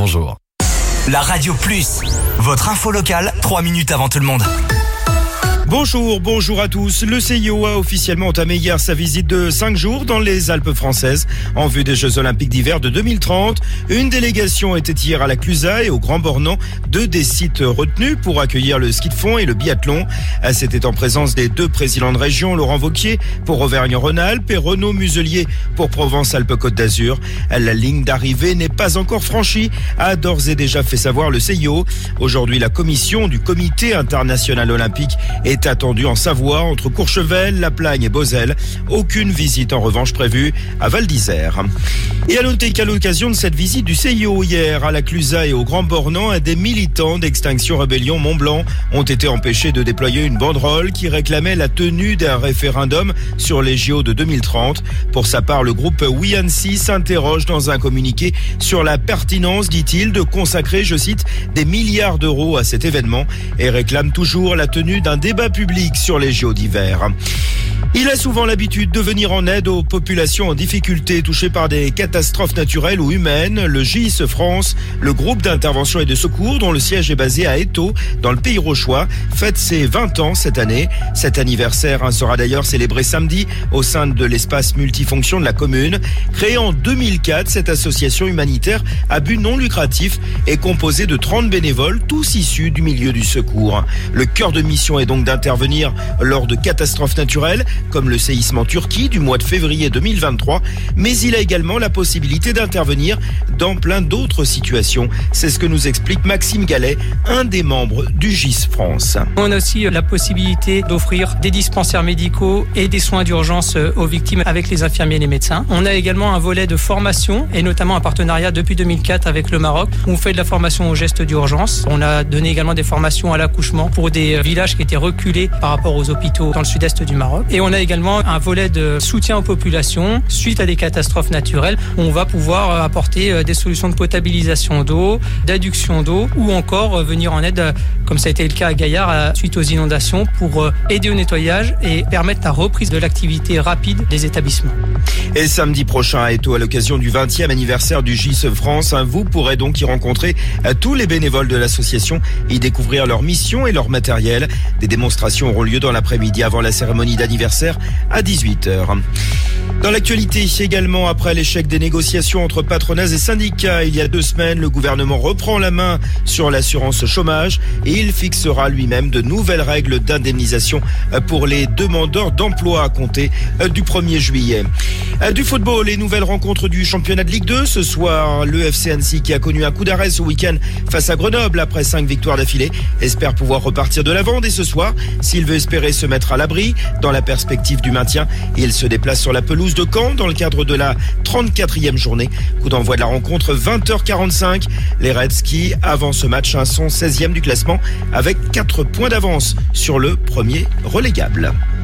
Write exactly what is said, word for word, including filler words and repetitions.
bonjour. La Radio Plus, votre info locale, trois minutes avant tout le monde. Bonjour, bonjour à tous. Le C I O a officiellement entamé hier sa visite de cinq jours dans les Alpes françaises en vue des Jeux Olympiques d'hiver de deux mille trente. Une délégation était hier à la Clusaz et au Grand Bornand, deux des sites retenus pour accueillir le ski de fond et le biathlon. C'était en présence des deux présidents de région, Laurent Wauquiez pour Auvergne-Rhône-Alpes et Renaud Muselier pour Provence-Alpes-Côte d'Azur. La ligne d'arrivée n'est pas encore franchie, a d'ores et déjà fait savoir le C I O. Aujourd'hui, la commission du Comité international olympique est attendu en Savoie, entre Courchevel, La Plagne et Beauzelle. Aucune visite en revanche prévue à Val d'Isère. Et à noter qu'à l'occasion de cette visite du C I O hier à la Clusaz et au Grand Bornand, des militants d'Extinction Rébellion Mont-Blanc ont été empêchés de déployer une banderole qui réclamait la tenue d'un référendum sur les J O de deux mille trente. Pour sa part, le groupe We Annecy s'interroge dans un communiqué sur la pertinence, dit-il, de consacrer, je cite, des milliards d'euros à cet événement et réclame toujours la tenue d'un débat public sur les J O d'hiver. Il a souvent l'habitude de venir en aide aux populations en difficulté touchées par des catastrophes naturelles ou humaines. Le J I S France, le groupe d'intervention et de secours dont le siège est basé à Étaux, dans le Pays Rauchois, fête ses vingt ans cette année. Cet anniversaire sera d'ailleurs célébré samedi au sein de l'espace multifonction de la commune. Créée en deux mille quatre, cette association humanitaire à but non lucratif est composée de trente bénévoles, tous issus du milieu du secours. Le cœur de mission est donc d'intervenir lors de catastrophes naturelles, comme le séisme en Turquie du mois de février deux mille vingt-trois, mais il a également la possibilité d'intervenir dans plein d'autres situations. C'est ce que nous explique Maxime Gallet, un des membres du J I S France. On a aussi la possibilité d'offrir des dispensaires médicaux et des soins d'urgence aux victimes avec les infirmiers et les médecins. On a également un volet de formation et notamment un partenariat depuis deux mille quatre avec le Maroc où on fait de la formation aux gestes d'urgence. On a donné également des formations à l'accouchement pour des villages qui étaient reculés par rapport aux hôpitaux dans le sud-est du Maroc. Et on a également un volet de soutien aux populations suite à des catastrophes naturelles. On va pouvoir apporter des solutions de potabilisation d'eau, d'adduction d'eau ou encore venir en aide, comme ça a été le cas à Gaillard, suite aux inondations pour aider au nettoyage et permettre la reprise de l'activité rapide des établissements. Et samedi prochain à Étaux, à l'occasion du vingtième anniversaire du J I S France, vous pourrez donc y rencontrer tous les bénévoles de l'association et y découvrir leur mission et leur matériel. Des démonstrations auront lieu dans l'après-midi avant la cérémonie d'anniversaire à dix-huit heures. Dans l'actualité également, après l'échec des négociations entre patronats et syndicats il y a deux semaines, le gouvernement reprend la main sur l'assurance chômage et il fixera lui-même de nouvelles règles d'indemnisation pour les demandeurs d'emploi à compter du premier juillet. Du football, les nouvelles rencontres du championnat de Ligue deux. Ce soir, le F C Annecy qui a connu un coup d'arrêt ce week-end face à Grenoble après cinq victoires d'affilée espère pouvoir repartir de l'avant dès ce soir s'il veut espérer se mettre à l'abri dans la perspective du maintien. Il se déplace sur la pelouse de Caen dans le cadre de la trente-quatrième journée. Coup d'envoi de la rencontre vingt heures quarante-cinq. Les Reds qui, avant ce match, sont seizième du classement avec quatre points d'avance sur le premier relégable.